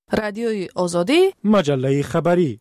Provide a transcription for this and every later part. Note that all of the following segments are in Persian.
رادیوی آزادی، مجله خبری.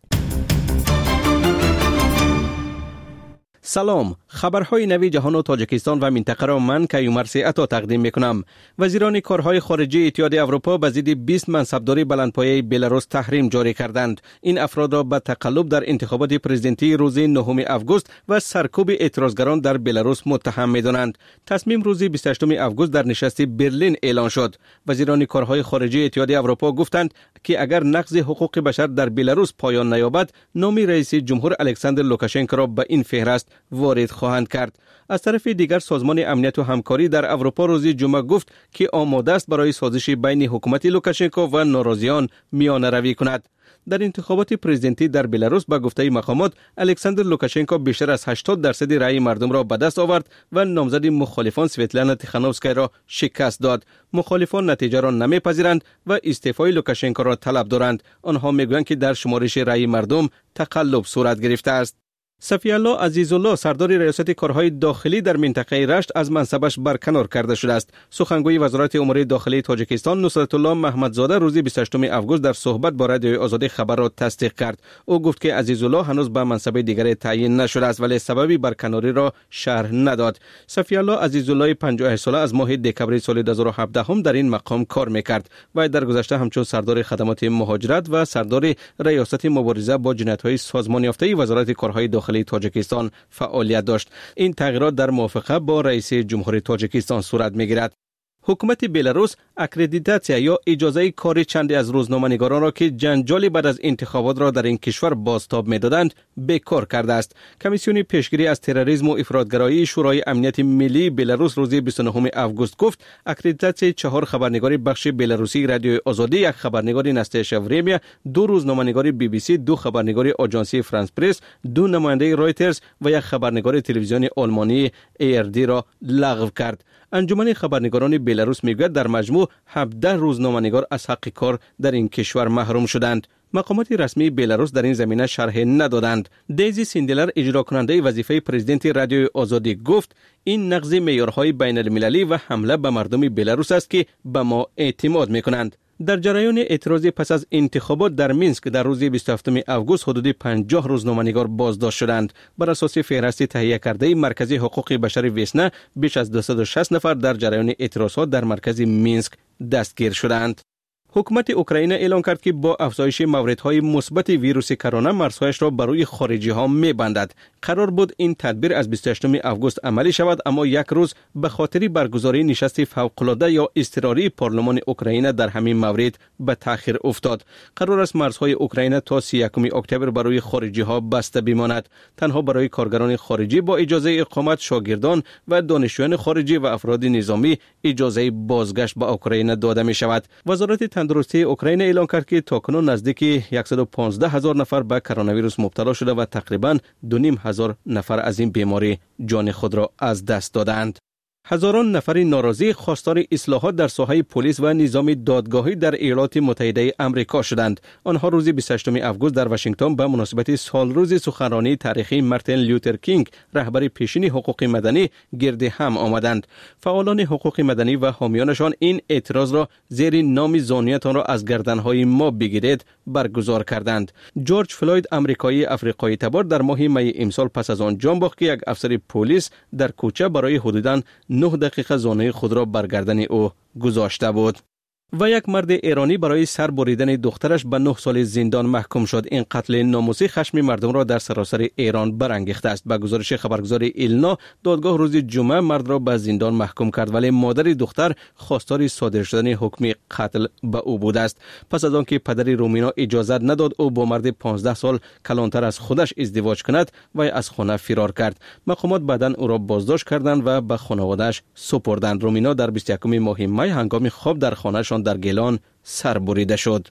سلام، خبرهای نوی جهان و تاجیکستان و منطقه را من کیومرث عطا تقدیم میکنم. وزیران کارهای خارجه اتحادیه اروپا به ضد 20 منصبداری بلندپایه بلاروس تحریم جاری کردند. این افراد را به تقلب در انتخابات پرزیدنتی روز 9 آگوست و سرکوب اعتراضگران در بلاروس متهم می‌دانند. تصمیم روز 28 آگوست در نشست برلین اعلان شد. وزیران کارهای خارجه اتحادیه اروپا گفتند که اگر نقض حقوق بشر در بلاروس پایان نیابد، نام رئیس جمهور الکساندر لوکاشنکو را به این فهرست وارد خواهند کرد. از طرف دیگر سازمان امنیت و همکاری در اروپا روز جمعه گفت که آماده است برای سازش بین حکومت لوکاشنکو و ناراضیان میانه روی کند. در انتخابات پرزیدنتی در بلاروس به گفته مقامات الکساندر لوکاشنکو بیشتر از 80% رأی مردم را به دست آورد و نامزد مخالفان سویتلانا تیخانوفسکای را شکست داد. مخالفان نتیجه را نمیپذیرند و استعفای لوکاشنکو را طلب دارند. آنها میگویند که در شمارش رأی مردم تقلب صورت گرفته است. صفی الله عزیزالله سردار ریاست کارهای داخلی در منطقه رشت از منصبش برکنار کرده شده است. سخنگوی وزارت امور داخلی تاجیکستان نصرت الله محمدزاده روز 28 آگوست در صحبت با رادیوی آزادی خبر را تصدیق کرد. او گفت که عزیزالله هنوز به منصب دیگری تعیین نشده است ولی سبب برکناری را شرح نداد. صفی الله عزیزالله 58 ساله از ماه دکمبر سال 2017 هم در این مقام کار میکرد و در گذشته همچون سردار خدمات مهاجرت و سردار ریاست مبارزه با جنایت‌های سازمان یافته وزارت کارهای داخلی تاجیکستان فعالیت داشت. این تغییرات در موافقه با رئیس جمهور تاجیکستان صورت میگیرد. حکومت بلاروس اکریدیتاسیا یا اجازه کار چندی از روزنامه‌نگاران را که جنجالی بعد از انتخابات را در این کشور بازتاب می‌دادند بیکار کرده است. کمیسیون پیشگیری از تروریسم و افراطگرایی شورای امنیت ملی بلاروس روز 29 آگوست گفت اکریدیتاسیای 4 خبرنگار بخش بلاروسی رادیو آزادی، 1 خبرنگار نستاشیا ورمیا، 2 روزنامه‌نگار BBC، 2 خبرنگار آژانسی فرانس پرس، 2 نماینده رایترز و 1 خبرنگار تلویزیون آلمانی ARD را لغو کرد. انجمن خبرنگاران بلاروس میگوید در مجموع 17 روزنامه‌نگار از حق کار در این کشور محروم شدند. مقامات رسمی بلاروس در این زمینه شرح ندادند. دیزی سیندلر اجرا کننده وظیفه پرزیدنت رادیو آزادی گفت این نقض معیارهای بین المللی و حمله به مردم بلاروس است که به ما اعتماد میکنند. در جریان اعتراض پس از انتخابات در مینسک در روز 27 آگوست حدود 50 روزنامه‌نگار بازداشت شدند. بر اساس فهرست تهیه کرده مرکز حقوق بشر ویسنا بیش از 260 نفر در جریان اعتراضات در مرکز مینسک دستگیر شدند. حکومت اوکراین اعلام کرد که با افزایش موردهای مثبت ویروس کرونا مرزهایش را برای خارجی ها می‌بندد. قرار بود این تدبیر از 28 آگوست عملی شود اما یک روز به خاطر برگزاری نشست فوق‌العاده یا اضطراری پارلمان اوکراین در همین مورد به تأخیر افتاد. قرار است مرزهای اوکراین تا 31 اکتبر برای خارجی ها بسته بماند. تنها برای کارگران خارجی با اجازه اقامت، شاگردان و دانشجویان خارجی و افراد نظامی اجازه بازگشت به اوکراین داده می شود. وزارت تندرستی اوکراین اعلام کرد که تاکنون نزدیک 115,000 نفر به کرونا ویروس مبتلا شده و تقریباً 2,500 نفر از این بیماری جان خود را از دست دادند. هزاران نفر ناراضی خواستار اصلاحات در ساحه پلیس و نظام دادگاهی در ایالات متحده آمریکا شدند. آنها روز 28 آگوست در واشنگتن به مناسبت سالروز سخنرانی تاریخی مارتین لوتر کینگ رهبر پیشین حقوق مدنی گرد هم آمدند. فعالان حقوق مدنی و حامیانشان این اعتراض را زیر نام زانیتان را از گردنهای ما بگیرید برگزار کردند. جورج فلوید آمریکایی افریقایی تبار در ماه می امسال پس از آن جان باخت که یک افسر پلیس در کوچه برای حدوداً 9 دقیقه زانوی خود را بر گردن او گذاشته بود. و یک مرد ایرانی برای سر بریدن دخترش به 9 سال زندان محکوم شد. این قتل ناموسی خشم مردم را در سراسر ایران برانگیخته است. به گزارش خبرگزار ایلنا، دادگاه روز جمعه مرد را به زندان محکوم کرد ولی مادر دختر خواستار صادر شدن حکم قتل به او بوده است. پس از آنکه پدر رومینا اجازه نداد او با مرد 15 سال کلانتر از خودش ازدواج کند و از خانه فرار کرد. مقامات بعداً او را بازداشت کردند و به خانواده‌اش سپردند. رومینا در 21 ماه می هنگام خواب در خانه‌شان در گیلان سر بریده شد.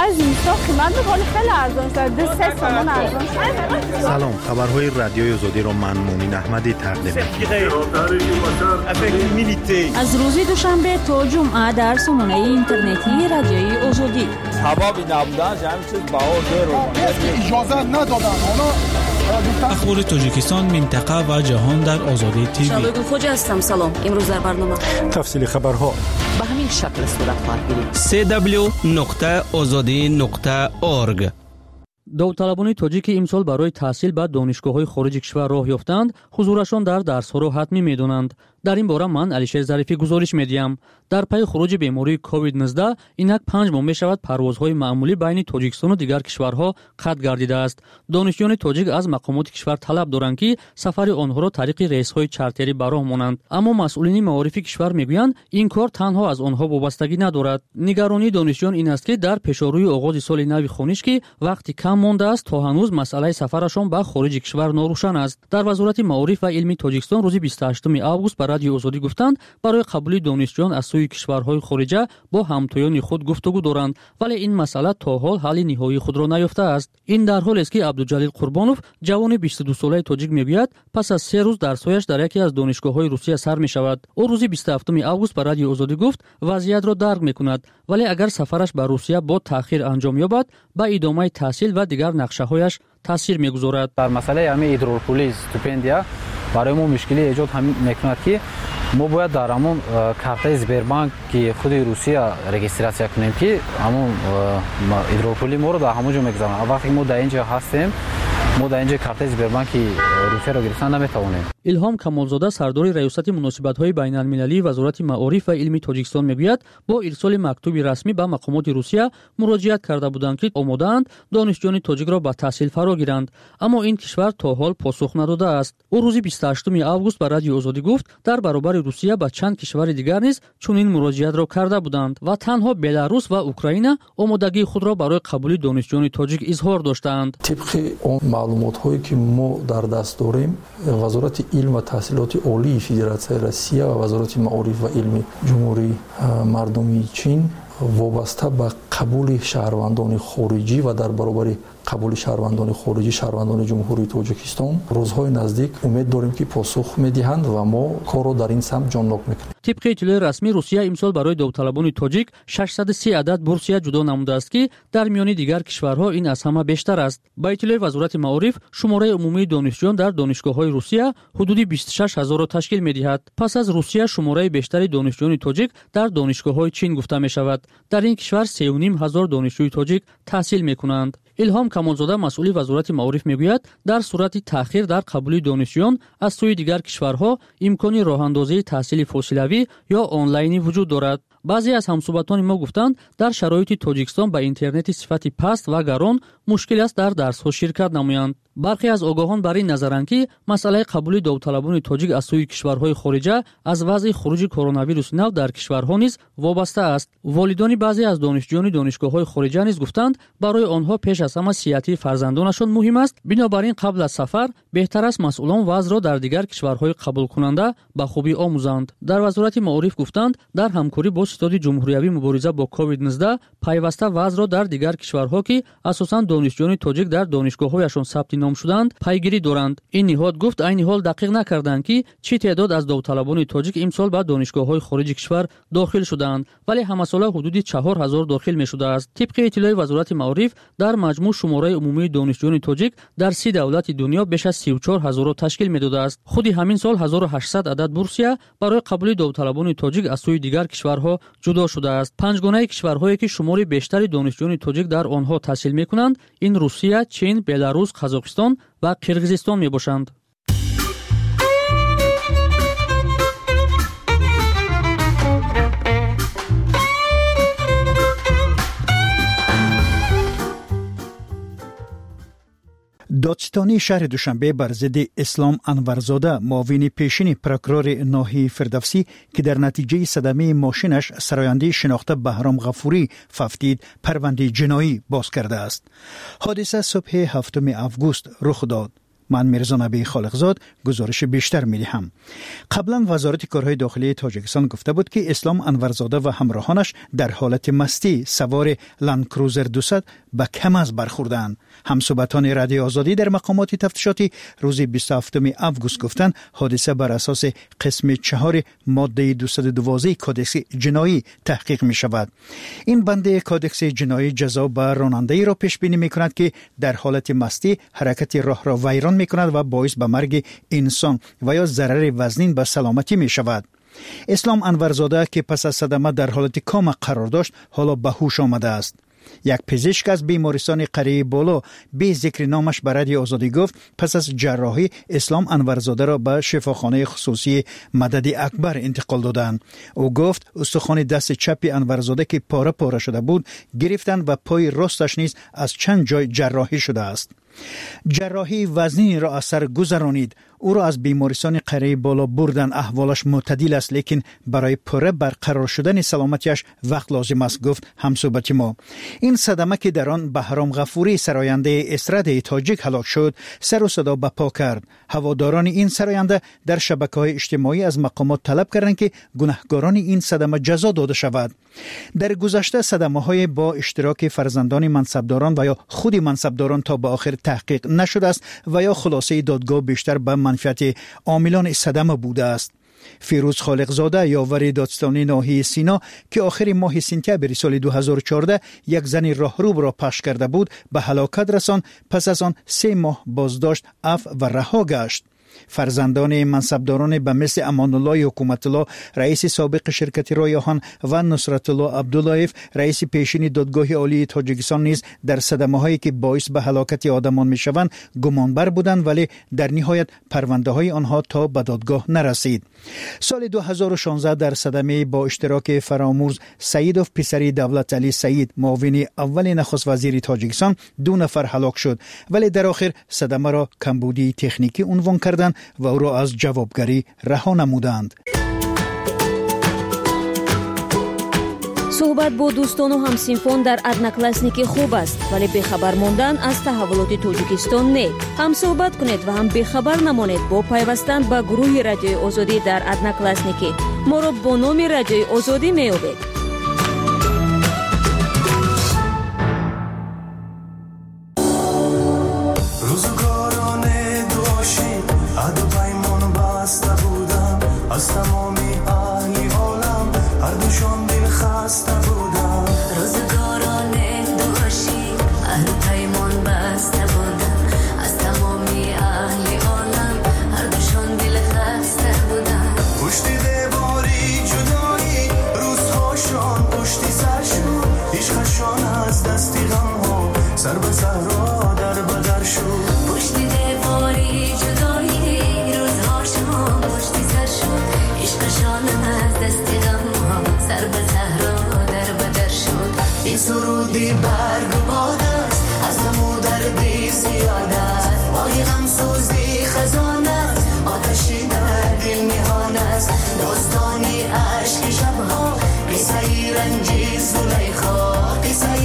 سلام، خبرهای رادیوی آزادی را من مومن احمدی تقدیم می‌کنم. از روز دوشنبه تا جمعه در سامانه اینترنتی رادیوی آزادی. سبب نبودن همین چیز بهار رو اجازه ندادن. حالا اخبار تاجیکستان، منطقه و جهان در آزادی تیوی. شبکه خوج هستم. سلام. امروز در برنامه تفصیل خبرها به همین شکل صورت خواهد گرفت. www.azadi.org. داوطلبان تاجیک امسال برای تحصیل به دانشگاه‌های خارج کشور راه یافتند، حضورشان در درس‌ها را حتمی می‌دانند. در این باره من علیشیر ظریفی گزارش می‌دهم. در پی خروج بیماری کووید 19 اینک 5 ماه می‌شود پروازهای معمولی بین تاجیکستان و دیگر کشورها قطع گردیده است. دانشجویان تاجیک از مقامات کشور طلب دارند که سفر آنها را طریق ریس‌های چارتری به راه مانند، اما مسئولین معارف کشور می‌گویند این کار تنها از آنها وابستگی ندارد. نگرانی دانشجویان این است که در پیشروی آغاز سال نو خوانش که وقتی کم مانده است تا هنوز مسئله سفرشان به خارج کشور ناروشن است. در وزارت معارف و علم تاجیکستان روز 28 آگوست به رادیو آزادی گفتند برای قبول دانشجویان از سوی کشورهای خارجه با همتایان خود گفتگو دارند، ولی این مسئله تا حال حل نهایی خود را نیافته است. این در حالی است که عبدالجلیل قربانوف جوان 22 ساله تاجیک میگوید پس از 3 روز درس‌هایش در یکی از دانشگاه‌های روسیه سر می‌شود. او روز 27 آگوست به رادیو آزادی گفت وضعیت را درک می‌کند، ولی اگر سفرش به روسیه با تأخیر انجام یابد به ادامه تحصیل و دیگر نقشه‌هایش تاثیر می‌گذارد. در مسئله همین هیدروپولیس استیپندیا برای ما مشکلی ایجاد می‌کند که ما باید در همون کارت سبربانک که خود روسیه رجیستراسیون کنیم که همون هیدروپولی ما رو در همونجا می‌گذارن. وقتی ما در اینجا هستیم ما در اینجا کارت سبربانک روسیه رو گرفتن نمی‌توانیم. الهام کمالزاده سردار ریاست مناسبت‌های بین‌المللی وزارت معارف و علم تاجیکستان میگوید با ارسال مکتوبی رسمی به مقامات روسیه مراجعت کرده بودند که آماده‌اند دانشجویان تاجیک را به تحصیل فرا گیرند، اما این کشور تا حال پاسخ نداده است. او روز 28 آگوست به رادیو آزادی گفت در برابر روسیه به چند کشور دیگر نیز چنین مراجعت را کرده بودند و تنها بلاروس و اوکراین آمادگی خود را برای قبول دانشجویان تاجیک اظهار داشتند. طبق معلومات‌هایی که ما در دست داریم، وزارت علم و تحصیلات عالی فدراسیون روسیه و وزارت معارف و علم جمهوری مردمی چین وابسته به قبول شهروندان خارجی و در برابر قبول شهروندان خارجی شهروندان جمهوری تاجیکستان روزهای نزدیک امید داریم که پاسخ میدهند و ما کار را در این سمت جانلاب میکنیم. طبق اطلاع رسمی روسیه امسال برای داوطلبان تاجیک 630 عدد بورسیه جدا نموده است که در میان دیگر کشورها این از همه بیشتر است. با اطلاع وزارت معارف شماره عمومی دانشجویان در دانشگاه‌های روسیه حدود 26000 را تشکیل می‌دهد. پس از روسیه شماره بیشتری دانشجویان تاجیک در دانشگاه‌های چین گفته می‌شود. در این کشور 3500 دانشجوی تاجیک تحصیل می‌کنند. الهام کمالزاده مسئول وزارت معارف میگوید در صورت تأخیر در قبول دانشجویان از سوی دیگر کشورها امکان راه‌اندازی تحصیل فاصله‌ای یا آنلاینی وجود دارد. بعضی از همصحبتان ما گفتند در شرایط تاجیکستان با اینترنت صفت پست و گران مشکل است در درس‌ها شرکت نمایند. برخی از آگاهان بر این نظرند که مسئله قبول داوطلبان تاجیک از سوی کشورهای خارجه از وضع خروج کرونا ویروس نو در کشورها نیز وابسته است. والدان بعضی از دانشجویان دانشگاه‌های خارجه نیز گفتند برای آنها پیش از همه صحت فرزندانشان مهم است، بنابراین قبل از سفر بهتر است مسئولان وضع را در دیگر کشورهای قبول کننده به خوبی آموزند. در وزارت معارف گفتند در همکاری با ستاد جمهوری مبارزه با کووید 19 پیوسته وضع را در دیگر کشورها که اساساً دانشجویان تاجیک در دانشگاه‌هایشان ثبت نام شدند پیگیری دارند. این نهاد گفت عین حال دقیق نکردند که چه تعداد از داوطلبان تاجیک امسال به دانشگاه‌های خارج کشور داخل شدند، ولی همساله حدود 4000 داخل می‌شده است. طبق اطلاع وزارت معارف در مجموع شماره عمومی دانشجویان تاجیک در 30 دولت دنیا بیش از 34000 را تشکیل می‌داده است. خود همین سال 1800 عدد بورسیه برای قبول داوطلبان تاجیک از سوی دیگر کشورها جدا شده است. 5 گونه کشورهایی که شمار بیشتری دانشجویان تاجیک در آنها تحصیل می‌کنند این روسیه، چین، بلاروس، قزاقستان و قرقیزستان میباشند. دادستانی شهر دوشنبه بر ضد اسلام انورزاده معاون پیشین پروکورور ناحیه فردوسی که در نتیجه صدمه ماشینش سراینده شناخته بهرام غفوری ففتید پرونده جنایی باز کرده است. حادثه صبح 7 آگوست رخ داد. من میرزا نبی خالقزاد گزارش بیشتر میدهم. قبلا وزارت کارهای داخلی تاجیکستان گفته بود که اسلام انورزاده و همراهانش در حالت مستی سوار لند کروزر 200 به کم از برخوردند. همصحبتان رادیو آزادی در مقامات تفتیشاتی روز 27 اوگوست گفتند حادثه بر اساس قسم 4 ماده 212 کودکس جنایی تحقیق می شود. این بند کودکس جنایی جزا بر راننده را پیش بینی می کند که در حالت مستی حرکت راه را ویران می کند و باعث به مرگ انسان و یا ضرر وزنین به سلامتی می شود. اسلام انورزاده که پس از صدمه در حالت کام قرار داشت حالا به هوش آمده است. یک پزشک از بیمارستان قریه بالا به ذکر نامش به رادیو آزادی گفت پس از جراحی اسلام انورزاده را به شفاخانه خصوصی مدد اکبر انتقال دادند. او گفت استخوان دست چپ انورزاده که پاره پاره شده بود گرفتند و پای راستش نیز از چند جای جراحی شده است. جراحی وزنین را از سر گذرانید. او را از بیمارستان قریه بالا بردن. احوالش معتدل است لیکن برای پره برقرار شدن سلامتیش وقت لازم است، گفت همصحبت ما. این صدمه که در آن بهرام غفوری سراینده استراد تاجیک هلاک شد سر و صدا به پا کرد. هواداران این سراینده در شبکه‌های اجتماعی از مقامات طلب کردند که گناهکاران این صدمه جزا داده شود. در گذشته صدمه‌های با اشتراک فرزندان منصبداران و یا خود منصبداران تا به آخر تحقیق نشده است و یا خلاصه دادگاه بیشتر به منفعت عاملان صدمه بوده است. فیروز خالقزاده یاور دادستانی ناحیه سینا که آخر ماه سپتامبر سال 2014 یک زن راهرو را پخش کرده بود به هلاکت رساند. پس از آن 3 ماه بازداشت عفو و رها گشت. فرزندان منصبداران به مثل امان الله حکومت الله رئیس سابق شرکت رایحان و نصرت الله عبداللهیف رئیس پیشین دادگاه عالی تاجیکستان نیز در صدمه‌هایی که باعث به هلاکت آدمان می‌شوند گمانبر بودند ولی در نهایت پرونده‌های آنها تا به دادگاه نرسید. سال 2016 در صدمه با اشتراک فرامرز سعیدوف پسری دولت علی سعید معاون اول نخست وزیر تاجیکستان 2 نفر هلاک شد ولی در آخر صدمه را کمبودی تکنیکی عنوان کردند و او را از جوابگری رها نمودند. صحبت با دوستان و همسینفون در ادناکلاسنیکی خوب است ولی بخبر موندن از تحولات تاجیکستان نه. هم صحبت کنید و هم بخبر نمانید با پیوستن به گروه رادیوی آزادی در ادناکلاسنیکی. ما را با نام رادیوی آزادی می‌یابید. از تمامی اهلی عالم هر دوشان دل خسته بودم. روزگاران دوشی هر پیمان بسته بودم. از تمامی اهلی عالم هر دوشان دل خسته بودم. پشت دیواری جدایی روزهاشان پشت سرشون عشقشان از دستی غم ها سر به صحرا در بدر شد. پشت دیواری جدایی روزهاشان پشت سرشون عشقشان از دست غم ها سر به صحرا در بدر شد. این سرودی برگ و باد است از غم و دردی زیاد است. آی غم سوزی خزان است آتشی در دل نهان است. داستانی عشق شبها قصه رنجی زلیخا قصه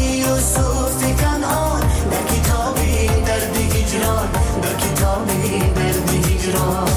یوسف کنعان در کتابی درد هجران در کتابی درد هجران.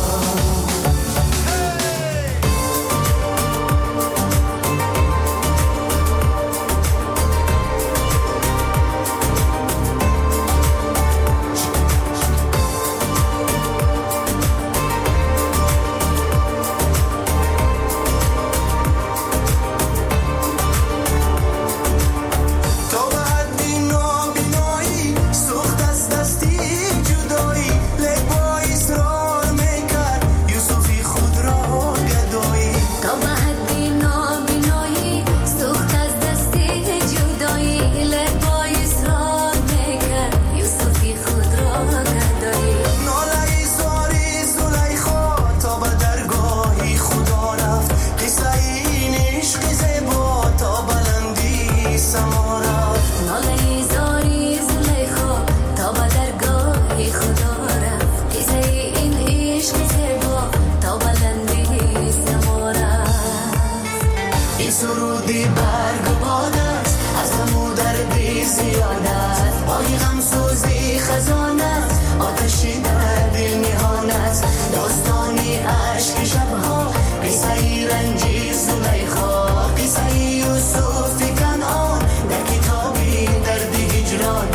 رنجی زلیخا قصه یوسف کنعان در کتابی درد هجران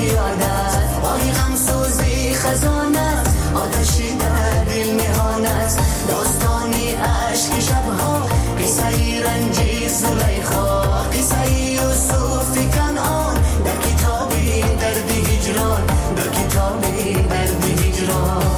یادت ماهی غمسوزی خزانه آتشی در دل میهانت داستانی عشق شبها قصه رنجی زلیخا قصه یوسف کنعان در کتابی درد هجران در کتابی درد هجران.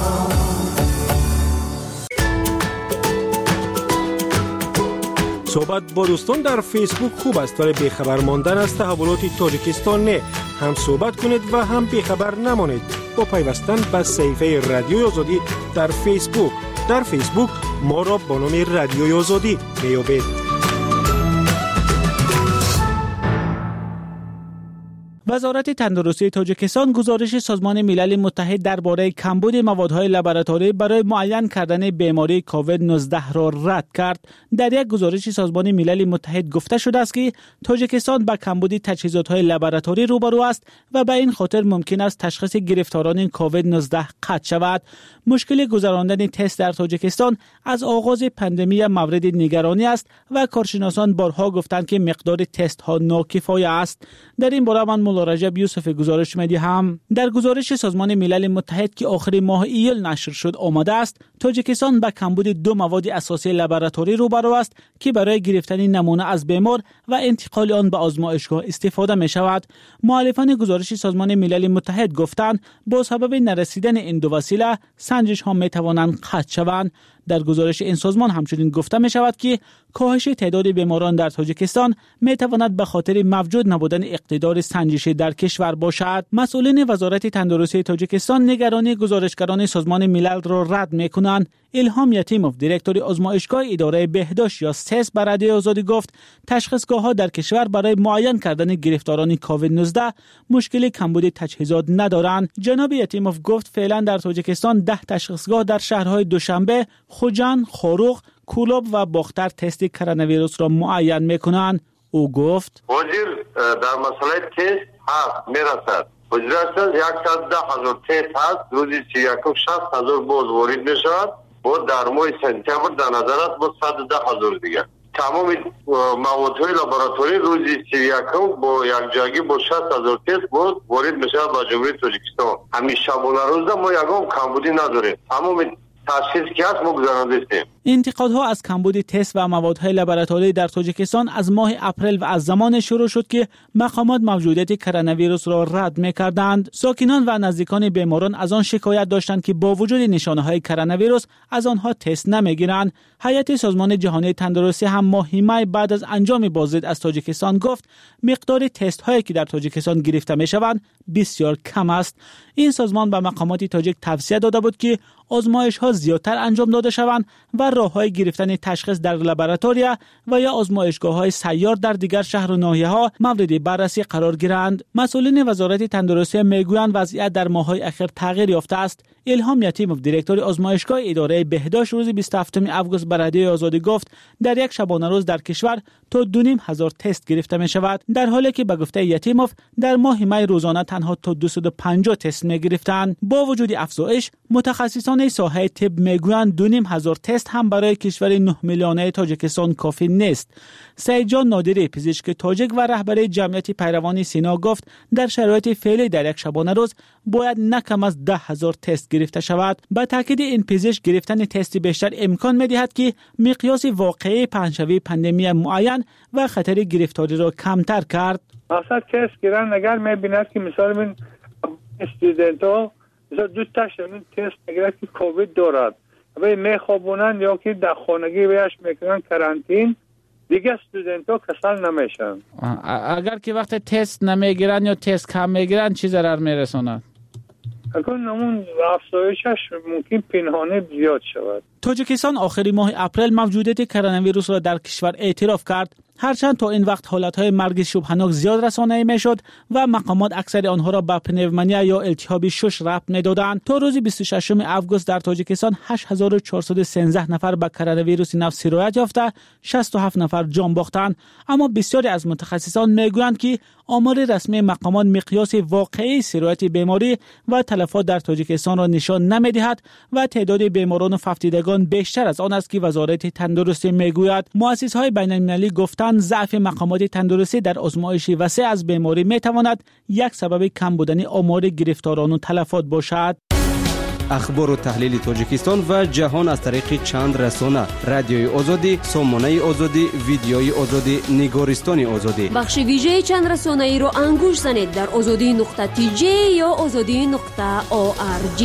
صحبت با دوستان در فیسبوک خوب است ولی بیخبر ماندن از تحولات تاجیکستان نه. هم صحبت کنید و هم بیخبر نمانید با پیوستن به صفحه رادیوی آزادی در فیسبوک. در فیسبوک ما را با نام رادیوی آزادی میابید. وزارت تندرستی تاجیکستان گزارش سازمان ملل متحد درباره کمبود موادهای لابراتوری برای معاین کردن بیماری کووید 19 را رد کرد. در یک گزارش سازمان ملل متحد گفته شده است که تاجیکستان با کمبود تجهیزات‌های لابراتوری روبرو است و به این خاطر ممکن است تشخیص گرفتاران کووید 19 قطع شود. مشکل گذراندن تست در تاجیکستان از آغاز پاندمی مورد نگرانی است و کارشناسان بارها گفتند که مقدار تست ها ناکفایه است. در این باره من مولا رجب یوسف گزارش می‌دهم. در گزارش سازمان ملل متحد که آخر ماه ایول نشر شد آمده است تاجیکستان با کمبود دو مواد اساسی لابراتوری روبرو است که برای گرفتن نمونه از بیمار و انتقال آن به آزمایشگاه استفاده می شود. مؤلفان گزارش سازمان ملل متحد گفتند با سبب نرسیدن این دو وسیله سنجش ها می توانند قطع شوند. در گزارش این سازمان همچنین گفته می شود که کاهش تعداد بیماران در تاجیکستان می تواند به خاطر موجود نبودن اقتدار سنجشی در کشور باشد. مسئولین وزارت تندرستی تاجیکستان نگرانی گزارشگران سازمان ملل را رد می کنند. الهام یتیموف دیرکتور آزمایشگاه اداره بهداشت یا سس به رادیوی آزادی گفت تشخیصگاه‌ها در کشور برای معاین کردن گرفتاران کووید 19 مشکل کمبود تجهیزات ندارند. جناب یتیموف گفت فعلا در تاجیکستان 10 تشخیصگاه در شهرهای دوشنبه، خوجند، خاروق، کولاب و باختر تست کرونا ویروس را معاین می‌کنند. او گفت وزیر در مسئله تست هست میرسد. وزارت 110,000 تست هست، روزی 60,000 باز وارد میشود و در ماه سپتامبر در نظر است با 110,000 دیگر. تمام موادهای لابراتوری روزی 31 با یک جایی با 60,000 تست باز وارد میشود به جمهوری تاجیکستان. همین شبانه روز ما یگام کمبودی نداریم. تمام تشخیص که هست ما گذرانده هستیم. انتقادها از کمبود تست و موادهای لابراتوری در تاجیکستان از ماه اپریل و از زمان شروع شد که مقامات موجودیت کرونا ویروس را رد می‌کردند. ساکنان و نزدیکان بیماران از آن شکایت داشتند که با وجود نشانه‌های کرونا ویروس از آنها تست نمی‌گیرند. هیئت سازمان جهانی تندرستی هم ماه می بعد از انجام بازدید از تاجیکستان گفت مقدار تست‌هایی که در تاجیکستان گرفته می‌شوند بسیار کم است. این سازمان به مقامات تاجیک توصیه داده بود که آزمایش‌ها زیادتر انجام داده شوند و راه‌های گرفتن تشخیص در لابراتوری و یا آزمایشگاه‌های سیار در دیگر شهر و ناحیه‌ها مورد بررسی قرار گیرند. مسئولین وزارت تندرستی میگویند وضعیت در ماه‌های اخیر تغییر یافته است. الهام یتیموف دیرکتور آزمایشگاه اداره بهداشت روز 27 آگوست به رادیوی آزادی گفت در یک شبانه روز در کشور تا 2,500 تست گرفته می شود، در حالی که به گفته یتیموف در ماه می روزانه تنها تا 250 تست می گرفتند. با وجود افزایش متخصصان ساحه طب میگویند 2,500 تست هم برای کشور 9 میلیونی تاجیکستان کافی نیست. سعید جان نادری پزشک تاجیک و رهبر جمعیت پیروان سینا گفت در شرایط فعلی در یک شبانه روز باید نه کم از 10,000 تست گرفته شود. با تاکید این پزشک گرفتن تست بیشتر امکان می‌دهد که مقیاس واقعی پنجشنبه پاندمی معین و خطر گرفتاری را کمتر کرد. مقصد تست گیرن اگر می‌بیند که مثلا من استودنت‌ها دو تاشون تست می‌گیرند که کووید دارد و میخوابونن یا که در خانگی بهش میکنن کرانتین، دیگه استودنت‌ها کسل نمیشن. اگر که وقت تست نمیگیرن یا تست کم میگیرن چی ضرر میرسونن؟ اگر اون افزایشش ممکن پنهانه زیاد شود. تاجیکستان آخر ماه اپریل موجودیت کرونا ویروس را در کشور اعتراف کرد، هرچند تا این وقت حالتهای مرگ شبهناک زیاد رسانه‌ای میشد و مقامات اکثر آنها را به پنومونیا یا التهاب شش ربط میدادند. تا روز 26 آگوست در تاجیکستان 8413 نفر به کرونا ویروس نو سرایت یافته، 67 نفر جان باختند. اما بسیاری از متخصصان میگویند که آمار رسمی مقامات مقیاس واقعی سرایت بیماری و تلفات در تاجیکستان را نشان نمیدهد و تعداد بیماران و فوتیدگان بیشتر از آن است که وزارت تندرستی میگوید. مؤسسه‌های بین‌المللی گفتند گفتند ضعف مقامات تندرستی در آزمایش وسیع از بیماری میتواند یک سبب کم بودن آمار گرفتاران و تلفات باشد. اخبار و تحلیل تاجیکستان و جهان از طریق چند رسانه: رادیوی آزادی، سامانه آزادی، ویدیوی آزادی، نگارستان آزادی. بخش ویژه چند رسانه ای را انگوش زنید در azadi.tj یا azadi.org.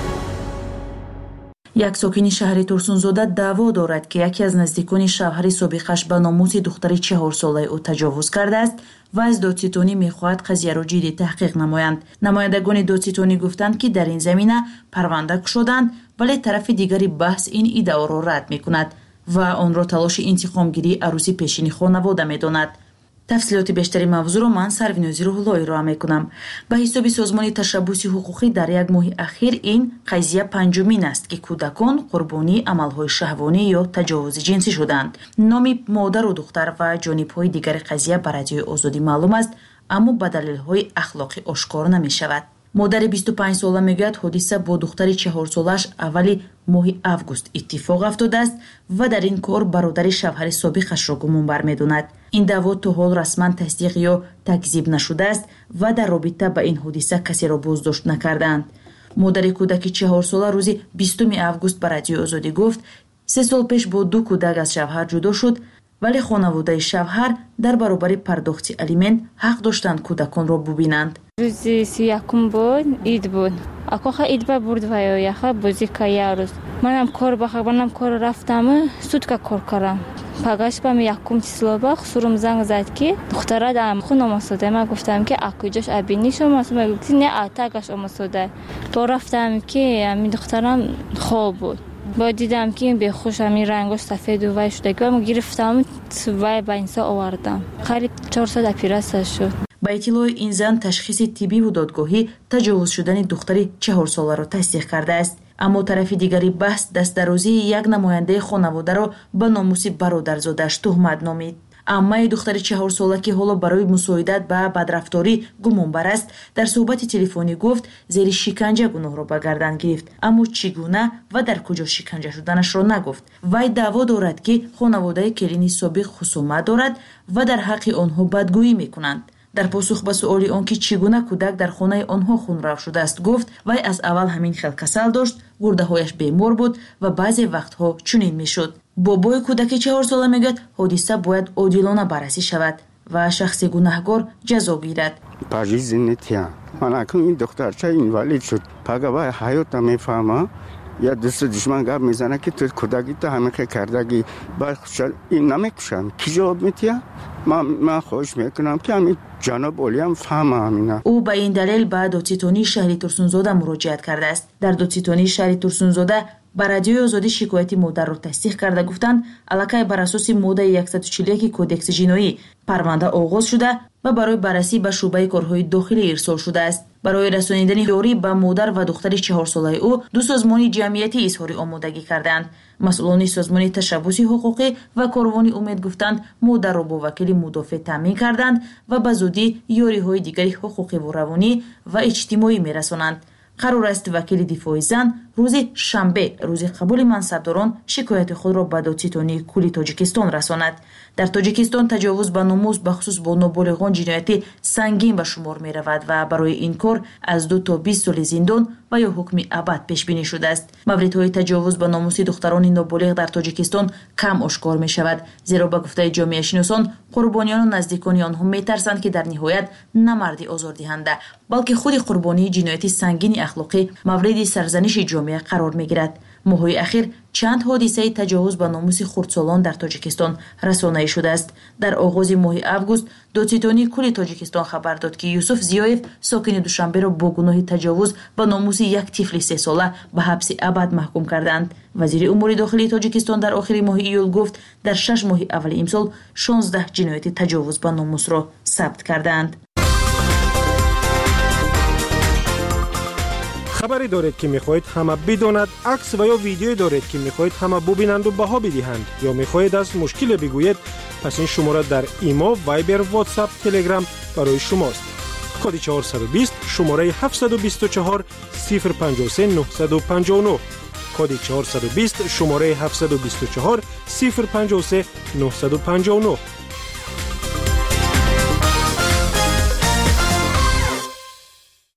یک ساکن شهر ترسونزاده دعوا دارد که یکی از نزدیکان شوهر سابقش به ناموس دختر 4 ساله او تجاوز کرده است و از دادستانی می‌خواهد قضیه را جدی تحقیق نمایند. نمایندگان دادستانی گفتند که در این زمینه پرونده گشودند، ولی طرف دیگری بحث این ادعا را رد می‌کند و آن را تلاش انتقامگیری عروسی پیشین خانواده می‌داند. تفصیلات بیشتری موضوع را من سروینوزی روح‌اللهی ارائه می‌کنم. به حساب سازمان تشبث حقوقی در یک ماه اخیر این قضیه پنجمین است که کودکان قربانی عمل‌های شهوانی یا تجاوز جنسی شدند. نام مادر و دختر و جانب‌های دیگر قضیه به رادیوی آزادی معلوم است، اما به دلایل اخلاقی آشکار نمی‌شود. مادر 25 ساله میگوید حادثه با دختر 4 سالش اولی ماه август اتفاق افتاده است و در این کار برادر شوهر سابقش را گمان برمی‌داند. این دعوا تا حال رسما تصدیق یا تکذیب نشده است و در رابطه با این حادثه کسی را بازداشت نکردند. مادر کودک 4 ساله روز 20 август به رادیو آزادی گفت 3 سال پیش با 2 کودک از شوهر جدا شد، ولی خانواده شوهر در برابر پرداخت الیمنت حق داشتند کودکان را ببینند. روزی 31 بود، اید بود. اکوخه اید با برد و یخه بازی که یه روز منم کار بخوابانم کار رفتم سوتکا کار کردم. پگاش با می یکم چیزلا با خسرم زنگ زد که دختره دارم خونم آسوده. من گفتم که اکوجاش ابینی شما گفتی نه اتاقش آسوده. با رفتم که می دخترم خواب بود. با دیدم که این به خوشم این رنگش سفید و وای شده که من گرفتم و با اینسا آوردم. قریب 400 اپیراسیون شد. با اطلاع این زن تشخیص طبی و دادگاهی تجاوز شدن دختری 4 ساله را تصدیق کرده است. اما طرف دیگری بحث دست درازی یک نماینده خانواده را به ناموس برادرزادش تهمت نامید. عمه دختر 4 ساله که حالا برای مساعدت به بدرفتاری گمانبر است در صحبت تلفنی گفت زیر شکنجه گناه را به گردن گرفت، اما چگونه و در کجا شکنجه شدنش را نگفت. وی دعوا دارد که خانواده کلینی سابق خصومت دارد و در حق آنها بدگویی میکنند. در پاسخ به سؤال آنکه چگونه کودک در خانه آنها خونرو شده است گفت وی از اول همین خیل کسل داشت، گرده‌هایش بیمار بود و بعضی وقتها چنین میشد. بابای کودک 4 ساله میگوید حادثه باید عادلانه بررسی شود و شخص گناهکار جزا گیرد. پاجیز نتیا من اکنون این دخترچه اینوالید شد پگاه حیات میفهمه یا دست دشمن گپ میزنه که تو کودکی تو همین کردگی با این نمیکشم کی جواب میتیا؟ من خواهش میکنم که همین جناب اولیم فهمه همینا. او به این دلیل به دادستانی شهر ترسونزاده مراجعت کرده است. در دادستانی شهر ترسونزاده با رادیوی آزادی شکایت مادر را تصدیق کرده گفتند الکی بر اساس ماده 141 کودکس جنایی پرونده آغاز شده و برای بررسی به شعبه کارهای داخلی ارسال شده است. برای رسانیدن یاری به مادر و دختر 4 ساله او 2 سازمان جمعیتی اظهار آمادگی کردند. مسئولان سازمان تشبث حقوقی و کاروان امید گفتند مادر را با وکیل مدافع تامین کردند و به زودی یاری‌های دیگری حقوقی و روانی و اجتماعی می‌رسانند. قرار است وکیل دفاع زن روز شنبه روز قبول منصبداران شکایت خود را به دادستانی کلی تاجیکستان رساند. در تاجیکستان تجاوز به ناموس بخصوص با نابالغان جنایتی سنگین به شمار می رود و برای این کار از 2 تا 20 سال زندان و یا حکم ابد پیش بینی شده است. موردهای تجاوز به ناموس دختران نابالغ در تاجیکستان کم آشکار می شود، زیرا به گفته جامعه شناسان قربانیان و نزدیکان آنها می ترسند که در نهایت نه مردی آزاردهنده بلکه خود قربانی جنایتی سنگین اخلاقی مورد سرزنش جامعه قرار می گیرد. ماه‌های اخیر چند حادثه تجاوز به ناموس خردسالان در تاجیکستان رسانه‌ای شده است. در آغاز ماه август دادستانی کل تاجیکستان خبر داد که یوسف زیایف ساکن دوشنبه را با گناه تجاوز به ناموس یک طفل 3 ساله به حبس ابد محکوم کردند. وزیر امور داخلی تاجیکستان در آخر ماه ایول گفت در 6 ماه اول امسال 16 جنایت تجاوز به ناموس را ثبت کردند. خبری دارید که میخواهید همه بداند، عکس و یا ویدیویی دارید که میخواهید همه ببینند و بها بدهند یا میخواهید از مشکل بگویید، پس این شماره در ایما، وایبر، واتساپ، تلگرام برای شماست. کد 420 شماره 724 053 959 کد 420 شماره 724 053 959.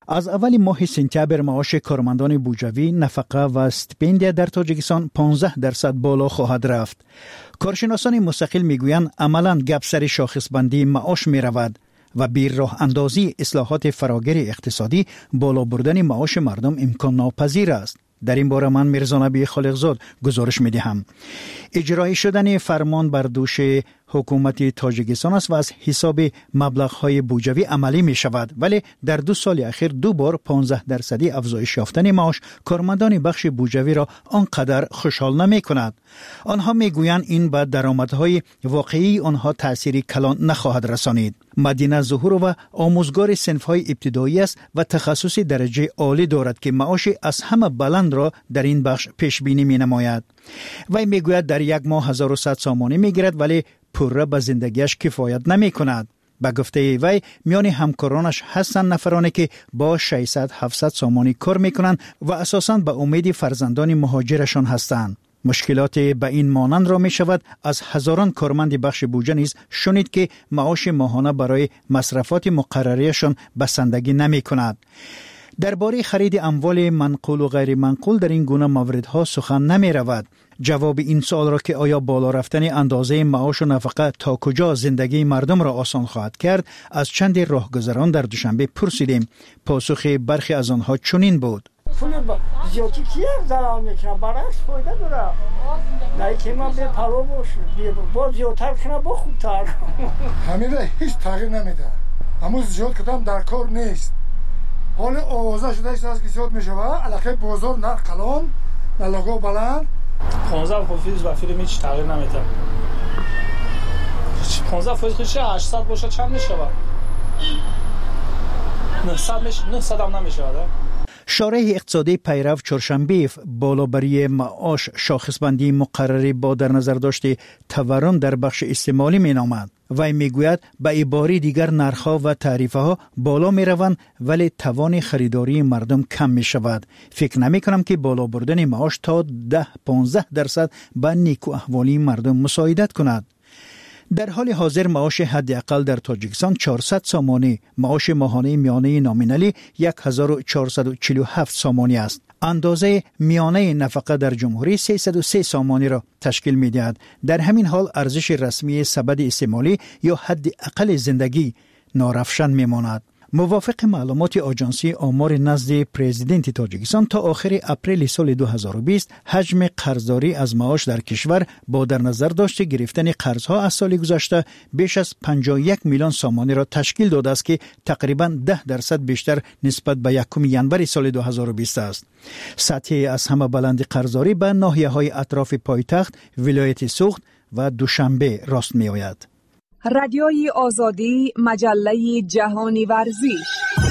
از اول ماه سپتامبر معاش کارمندان بوجوی، نفقه و استیپندیا در تاجیکستان 15% بالا خواهد رفت. کارشناسان مستقل میگویند عملاً گپ سر شاخص بندی معاش می رود و بی راه اندازی اصلاحات فراگیر اقتصادی بالا بردن معاش مردم امکان ناپذیر است. در این باره من میرزا نبی خالقزاد گزارش میدهم. اجرای شدن فرمان بر دوش حکومت تاجیکستان است و از حساب مبلغ‌های بودجوی عملی می شود، ولی در 2 سال اخیر 2 بار 15% افزایش یافتن معاش کارمندان بخش بودجوی را آنقدر خوشحال نمی کند. آنها می گویند این به درآمدهای واقعی آنها تأثیری کلان نخواهد رسانید. مدینه ظهور و آموزگار صنف‌های ابتدایی است و تخصص درجه عالی دارد که معاش از همه بلند را در این بخش پیش بینی می نماید. وی می گوید در یک ماه 1100 سامانی می گیرد، ولی پوره به زندگیش کفایت نمی کند. به گفته وی میان همکارانش هستند نفرانی که با 600-700 سامانی کار می کنند و اساساً به امید فرزندان مهاجرشان هستند. مشکلات به این مانند را می شود از هزاران کارمند بخش بودجه نیز شنید که معاش ماهانه برای مصرفات مقرریشان بسندگی نمی کند. درباره خرید اموال منقول و غیر منقول در این گونه موردها سخن نمی رود. جواب این سوال را که آیا بالا رفتن اندازه معاش و نفقه تا کجا زندگی مردم را آسان خواهد کرد از چند راهگذران در دوشنبه پرسیدیم. پاسخ برخی از آنها چنین بود: پول زیادی کیه ضرر میکنه؟ برعکس فایده داره. نه که من به پروا باشه با زیادتر کنه با خوبتر. همیده هیچ تغییر نمیده. اما زیاد کدام در کار نیست. حال آوازه شده است که زیاد میشوه. علاقه بازار نرخ کلان نلاگو بلند 15% و فیلم هیچ تغییر نمیده. 15% خودش 800 باشه چند میشوه؟ 900 هم نمیشه. شارح اقتصادی پیرو چهارشنبه بالابری معاش شاخصبندی مقرری با در نظر داشته تورم در بخش استعمالی می نامد. وی می گوید به عباره دیگر نرخ‌ها و تعرفه‌ها بالا می روند ولی توان خریداری مردم کم می شود. فکر نمی کنم که بالا بردن معاش تا 10-15% به نیکو احوالی مردم مساعدت کند. در حال حاضر معاش حداقل در تاجیکستان 400 سامانی، معاش ماهانه میانه نامینالی 1447 سامانی است. اندازه میانه نفقه در جمهوری 303 سامانی را تشکیل می‌دهد. در همین حال ارزش رسمی سبد استعمالی یا حداقل زندگی نارفشان میماند. موافق معلومات آژانسی آمار نزد پرزیدنت تاجیکستان تا آخر اپریل سال 2020 حجم قرضداری از معاش در کشور با در نظر داشته گرفتن قرضها از سال گذشته بیش از 51 میلیون سامانی را تشکیل داده است که تقریباً 10% بیشتر نسبت به 1 ژانویه سال 2020 است. سطح از همه بلند قرضداری به ناحیه‌های اطراف پایتخت، ولایت سوخت و دوشنبه راست می‌آید. رادیوی آزادی، مجله جهانی ورزش.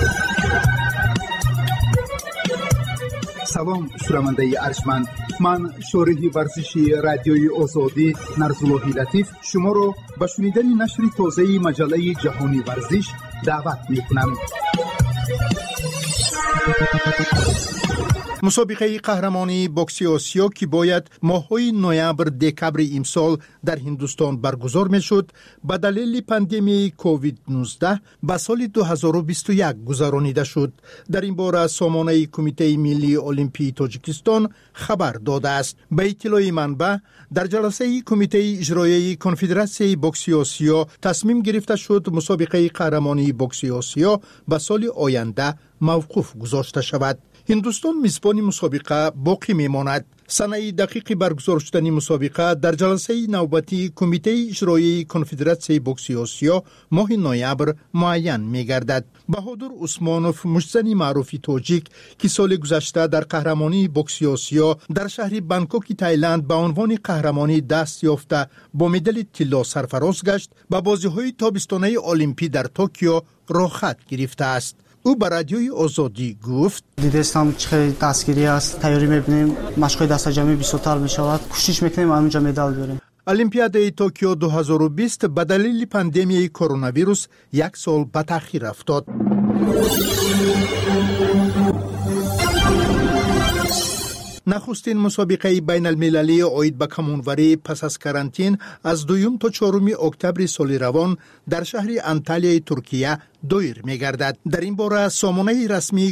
سلام شنونده ارجمند، من شارح ورزشی رادیوی آزادی نرزاللهی لطیف شما را به شنیدن نشر تازه مجله جهانی ورزش دعوت می‌کنم. مسابقه قهرمانی بوکسی آسیا که باید ماه‌های نوامبر دکبر امسال در هندوستان برگزار می‌شد به دلیل پاندمی کووید 19 به سال 2021 گذرانیده شد. در این باره سامانه کمیته ملی المپی تاجیکستان خبر داده است. به اطلاع منبع در جلسه کمیته اجرایی کنفدراسیون بوکسی آسیا تصمیم گرفته شد مسابقه قهرمانی بوکسی آسیا به سال آینده موقوف گذاشته شود. هندوستان میزبان مسابقه باقی میماند. سنه دقیق برگزار شدن مسابقه در جلسه نوبتی کمیته اجرایی کنفدراسیون بوکسی آسیا ماه نوامبر معین میگردد. بهادر عثمانوف مجزن معروف تاجیک که سال گذشته در قهرمانی بوکسی آسیا در شهر بانکوک تایلند به عنوان قهرمانی دست یافته با مدال طلا سرفراز گشت، به بازی‌های تابستانه المپی در توکیو راه خط گرفته است. او به رادیوی آزادی گفت: دیدستم خیلی دستگیری است، تیاری می‌بینیم، مشق‌های دست جمعی بیشتر می‌شود، کوشش می‌کنیم اونجا مدال بیاریم. المپیاد توکیو 2020 به دلیل پاندمی کرونا ویروس 1 سال به تأخیر افتاد. نخستین مسابقه بین المللی عاید به کمانوری پس از کرانتین از 2 تا 4 اکتبر سال روان در شهر انتالیا ترکیه دایر می‌گردد. در این باره سامانه رسمی